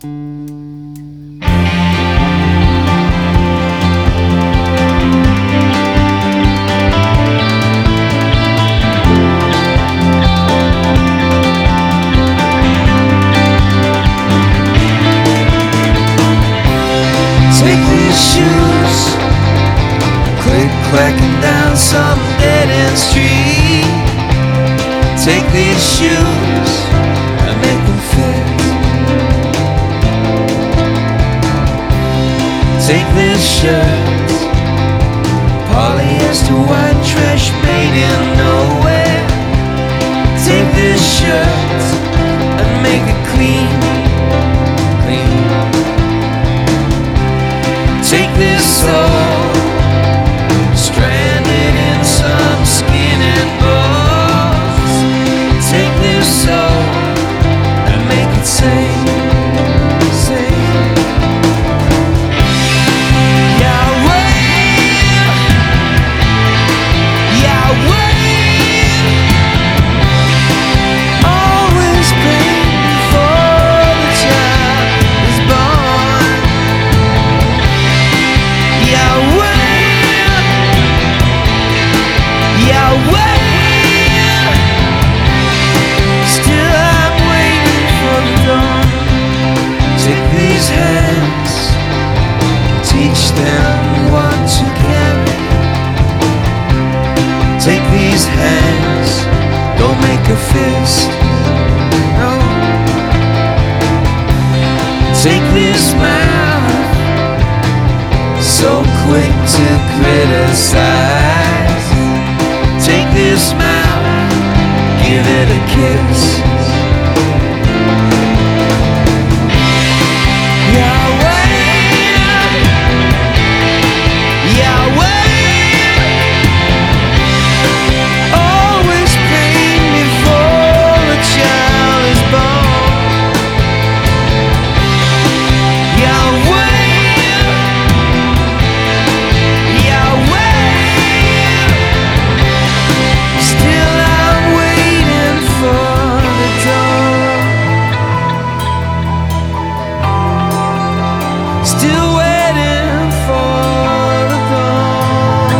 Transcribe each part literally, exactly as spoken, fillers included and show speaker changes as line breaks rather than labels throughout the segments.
Take these shoes, click clacking down some dead-end street. Take these shoes and make them fit. Take this shirt, polyester white trash made in nowhere. Take this shirt and make it clean, clean. Take this soul, stranded in some skin and bones. Take this soul and make it sing, sing. Yahweh, Yahweh, always been before the child is born. Yahweh, Yahweh, still I'm waiting for the dawn. Take these hands, teach them what to carry. Take these hands, don't make a fist, no. Take this mouth, so quick to criticize. Take this mouth, give it a kiss. Yahweh, Yahweh, always pain before a child is born. Yahweh, Yahweh, still I'm waiting for the dawn. Still waiting for the dawn.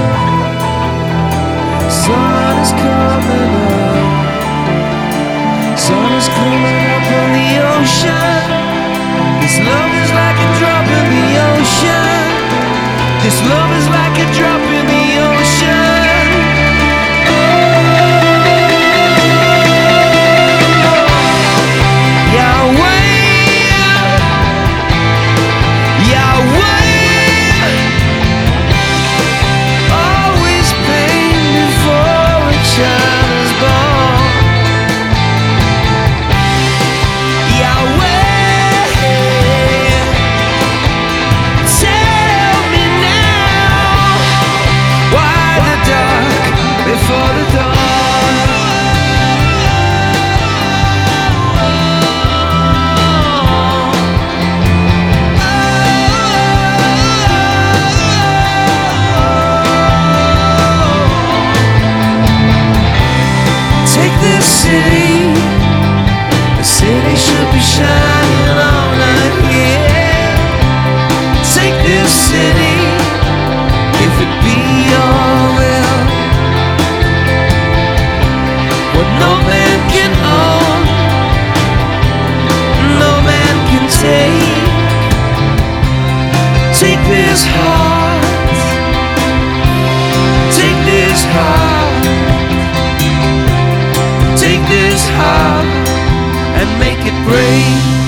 Sun is coming up. Sun is coming up on the ocean. This love is like a drop in the ocean. This love is like a drop in the ocean. Yahweh, Yahweh, always pain before a child is born. Yahweh, tell me now, why the dark before the dawn? Take this city, the city should be shining all night here. Take this city, if it be your will. What no man can own, no man can take. Take this heart, take this heart, take this heart and make it break.